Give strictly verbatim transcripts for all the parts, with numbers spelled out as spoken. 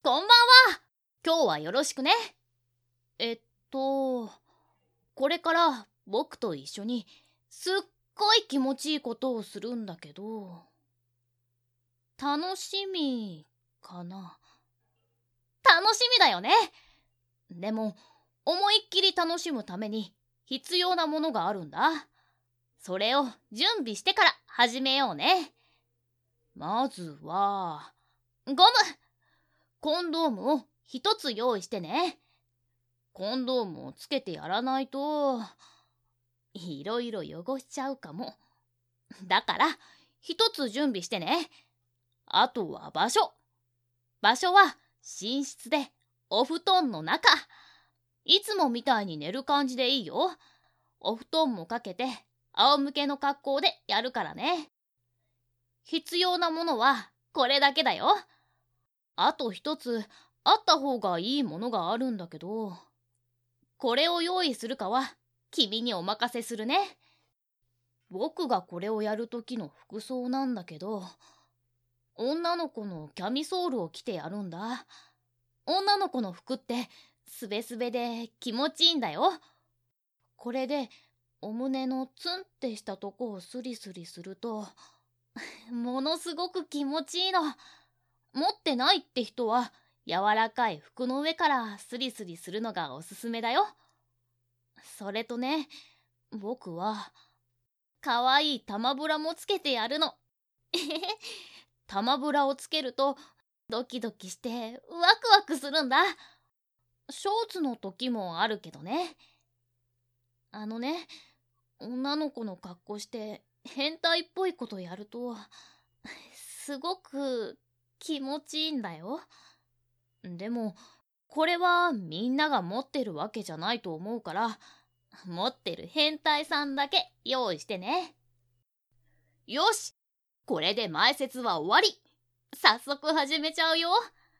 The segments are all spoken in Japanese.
こんばんは。今日はよろしくね。えっと、これから僕と一緒にすっごい気持ちいいことをするんだけど、楽しみかな。楽しみだよね。でも、思いっきり楽しむために必要なものがあるんだ。それを準備してから始めようね。まずは、ゴムコンドームを一つ用意してね。コンドームをつけてやらないと、いろいろ汚しちゃうかも。だから、一つ準備してね。あとは場所。場所は寝室でお布団の中。いつもみたいに寝る感じでいいよ。お布団もかけて仰向けの格好でやるからね。必要なものはこれだけだよ。あと一つあった方がいいものがあるんだけど、これを用意するかは君にお任せするね。僕がこれをやるときの服装なんだけど、女の子のキャミソールを着てやるんだ。女の子の服ってすべすべで気持ちいいんだよ。これでお胸のツンってしたとこをスリスリするとものすごく気持ちいいの。持ってないって人は柔らかい服の上からスリスリするのがおすすめだよ。それとね、僕はかわいい玉ブラもつけてやるの。玉ブラをつけるとドキドキしてワクワクするんだ。ショーツの時もあるけどね。あのね、女の子の格好して変態っぽいことやるとすごく気持ちいいんだよ。でもこれはみんなが持ってるわけじゃないと思うから、持ってる変態さんだけ用意してね。よし、これで前説は終わり。早速始めちゃうよ。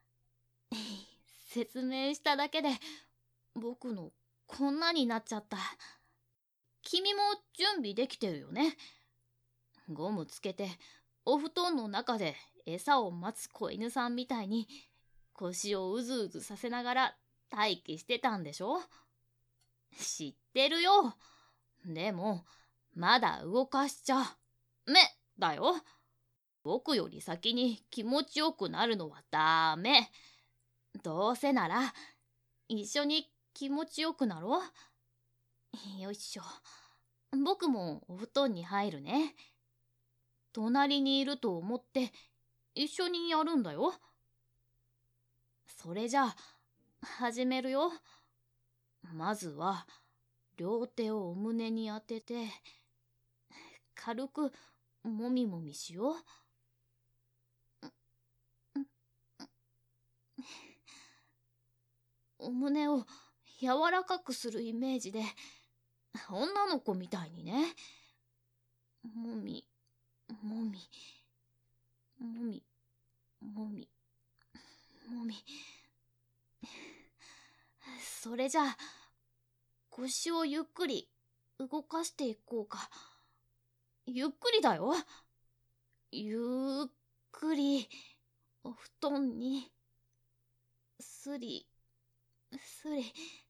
説明しただけで僕のこんなになっちゃった。君も準備できてるよね。ゴムつけてお布団の中で餌を待つ子犬さんみたいに腰をうずうずさせながら待機してたんでしょ。知ってるよ。でもまだ動かしちゃめだよ。僕より先に気持ちよくなるのはダメ。どうせなら一緒に気持ちよくなろう。よいしょ。僕もお布団に入るね。隣にいると思って一緒にやるんだよ。それじゃあ始めるよ。まずは両手をお胸に当てて軽くもみもみしよう。お胸を柔らかくするイメージで女の子みたいにね。もみもみもみもみもみ。それじゃあ腰をゆっくり動かしていこうか。ゆっくりだよ。ゆっくりお布団にすりすり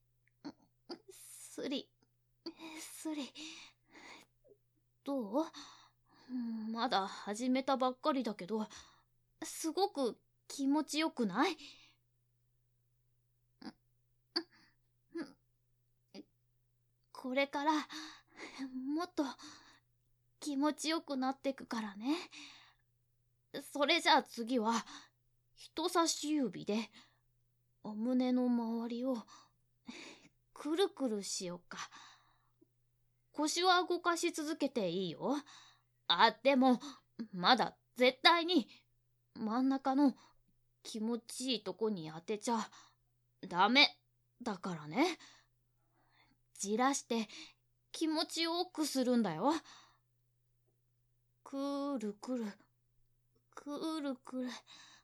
すりすり。どう？まだ始めたばっかりだけどすごく気持ちよくない？これからもっと気持ちよくなってくからね。それじゃあ次は人差し指でお胸の周りをくるくるしようか。腰は動かし続けていいよ。あ、でもまだ絶対に真ん中の気持ちいいとこに当てちゃダメだからね。じらして気持ちよくするんだよ。くるくるくるくる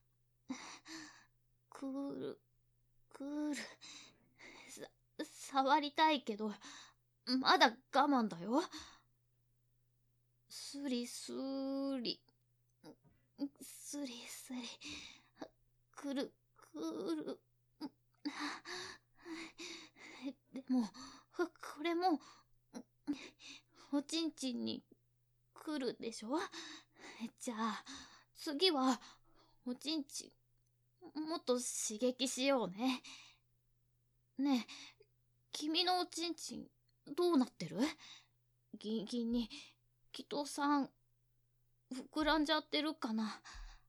くるくる。さ触りたいけどまだ我慢だよ。すりすりすりすりくるくる。でも、これも、おちんちんに来るでしょ？じゃあ、次は、おちんちん、もっと刺激しようね。ねえ、君のおちんちん、どうなってる？ギンギンに、キトさん、膨らんじゃってるかな？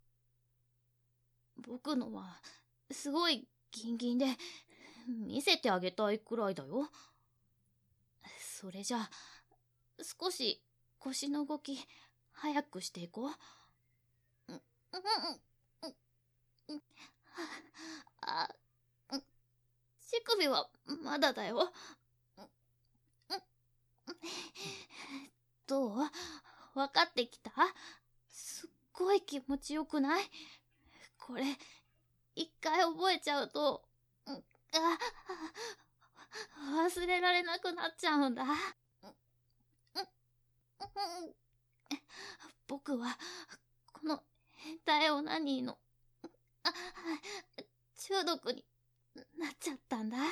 僕のは、すごいギンギンで、見せてあげたいくらいだよ。それじゃあ、少し腰の動き、早くしていこう。うん、うん、うん、うん。あ、うん。乳首はまだだよ。どう？分かってきた？すっごい気持ちよくない？これ、一回覚えちゃうと、あ、忘れられなくなっちゃうんだ。僕は、この変態オナニーの、中毒になっちゃったんだ。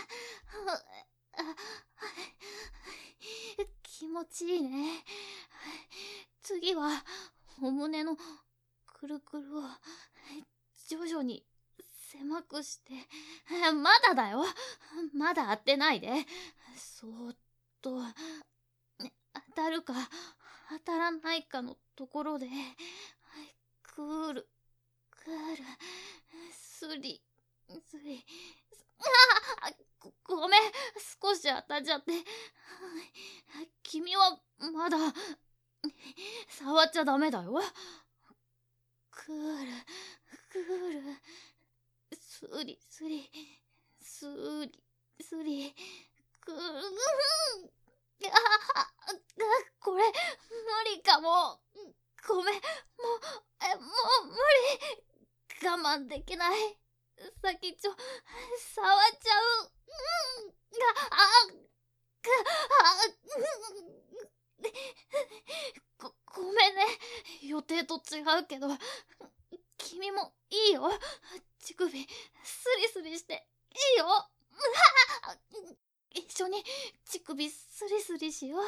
気持ちいいね。次は、お胸のくるくるを徐々に狭くして、まだだよ。まだ当てないで。そーっと、当たるか当たらないかのところで、くーる、くーる、すり、すり、あご、ごめん、少し当たっちゃって。君はまだ、触っちゃダメだよ。くーる、くーる、すり、すり、すり、すり、くーる、あ、これ、無理かも。ごめん、もう、え、もう無理。我慢できない。先ちょ、触っちゃう。うん、あ、あ、ご、ごめんね。予定と違うけど、君もいいよ。乳首、スリスリして、いいよ。一緒に乳首スリスリしよう。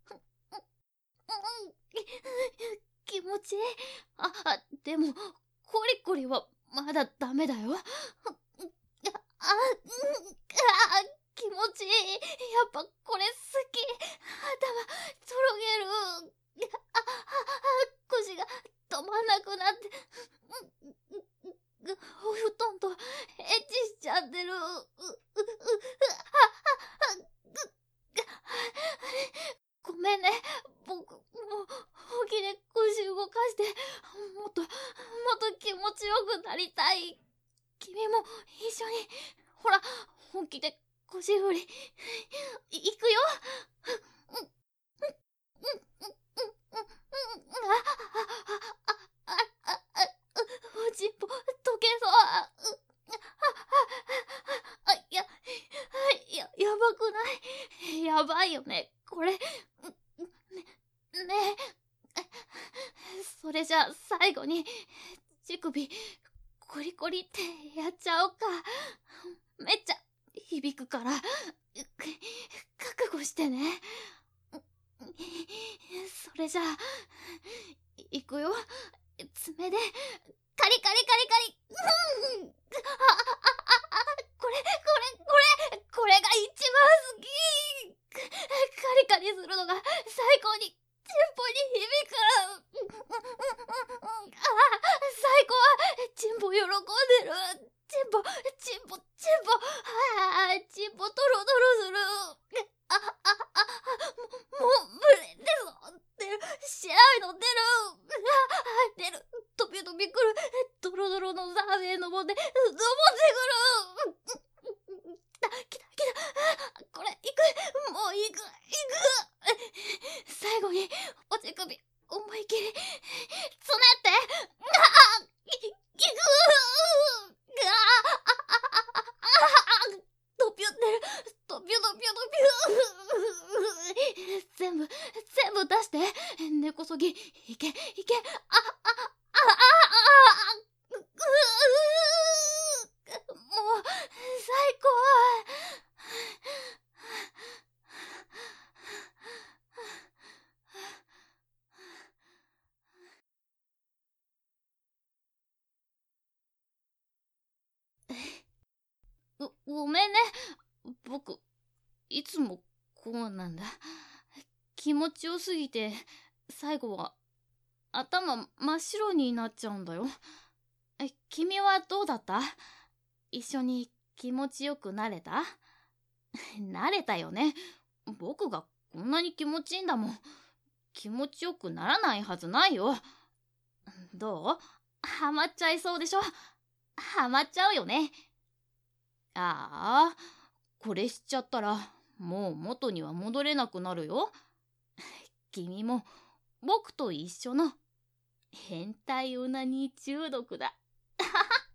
気持ちいい。あ、あ、でも、コリコリはまだダメだよ。あ、あ、気持ちいい。やっぱこれ好き。頭、とろげる。あ、あ、腰が止まんなくなって、お布団とエッチしちゃってる。ごめんね。僕、もう、本気で腰動かして、もっと、もっと気持ちよくなりたい。君も一緒に、ほら、本気で腰振り、いくよ。おちんぽ、溶けそう。あ、や、や、やばくない？やばいよね、これ。ね、ねえ。それじゃあ最後に、乳首、コリコリってやっちゃおうか。めっちゃ響くから、覚悟してね。それじゃあ、いくよ。爪で、カリカリカリカリ。うん、あ、あ、あ、これ、これ、これ、これが一番好き。カリカリするのが最高に、チンポに響く。あ、最高は、チンポ喜んでる。チンポ、チンポ、チンポ、ああ、チンポトロトロする。あ、あ、あ、も、もう、無理です。出る、白いの出る。あ、出る。飛び飛びくる。ドロドロのザーメンのもんで、登ってくる。来た、来た、来た。これ、行く。もう行く、行く。最後に、お乳首、思いっきり、つねって。ああ、い、行く。ああ、ドピュってる。ドピュドピュドピュ。全部、全部出して。根こそぎ、いけ、いけ。あ、あ、あ、あ、あ、あ、う、う、 ご、ごめんね。僕、いつもこうなんだ。気持ちよすぎて、最後は頭真っ白になっちゃうんだよ。え、君はどうだった？一緒に気持ちよくなれた？なれたよね。僕がこんなに気持ちいいんだもん。気持ちよくならないはずないよ。どう？ハマっちゃいそうでしょ？ハマっちゃうよね。ああ、これしちゃったらもう元には戻れなくなるよ。君も僕と一緒の変態オナニー中毒だ。